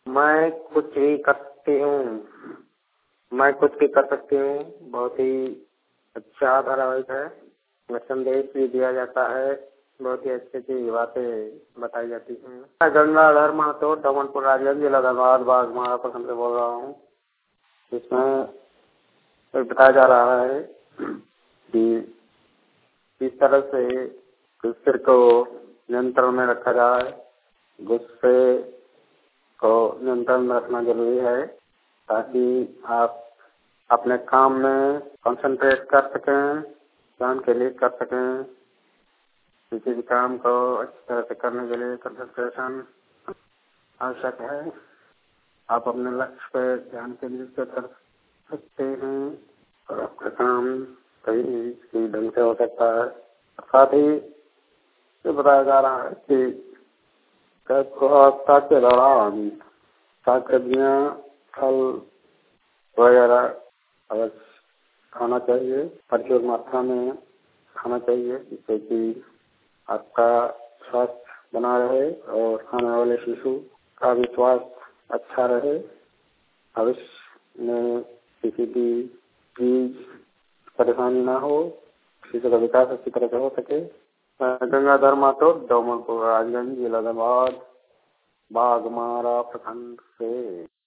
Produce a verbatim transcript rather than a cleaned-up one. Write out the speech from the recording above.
मैं कुछ भी कर सकती हूँ। मैं कुछ भी कर सकती हूँ। बहुत ही अच्छा धारावाहिक है। इसमें संदेश भी दिया जाता है। बहुत ही अच्छी अच्छी बातें बताई जाती हैं। मैं गंगाधर महतो डमनपुर राजगंज जिला धनबाद बाघमारा प्रखंड से बोल रहा हूँ। इसमें बताया जा रहा है कि किस तरह से गुस्से को नियंत्रण में रखा जाए। गुस्से को नियंत्रण में रखना जरूरी है ताकि आप अपने काम में कंसंट्रेट कर सकें, ध्यान केंद्रित कर सकें। किसी भी काम को अच्छी तरह से करने के लिए कंसंट्रेशन आवश्यक है। आप अपने लक्ष्य पर ध्यान केंद्रित कर सकते हैं और आपका काम सही सही ढंग से हो सकता है। साथ ही ये बताया जा रहा है कि गर्भावस्था के दौरान साग सब्जियाँ फल वगैरह अगर खाना चाहिए, प्रचुर मात्रा में खाना चाहिए जिससे कि आपका स्वास्थ्य बना रहे और आने वाले शिशु का भी स्वास्थ्य अच्छा रहे। भविष्य में किसी भी चीज परेशानी ना हो, शिशु का विकास अच्छी तरह से हो सके। गंगाधर महतो डोमनपुर राजगंज जिला धनबाद बाघमारा प्रखंड से।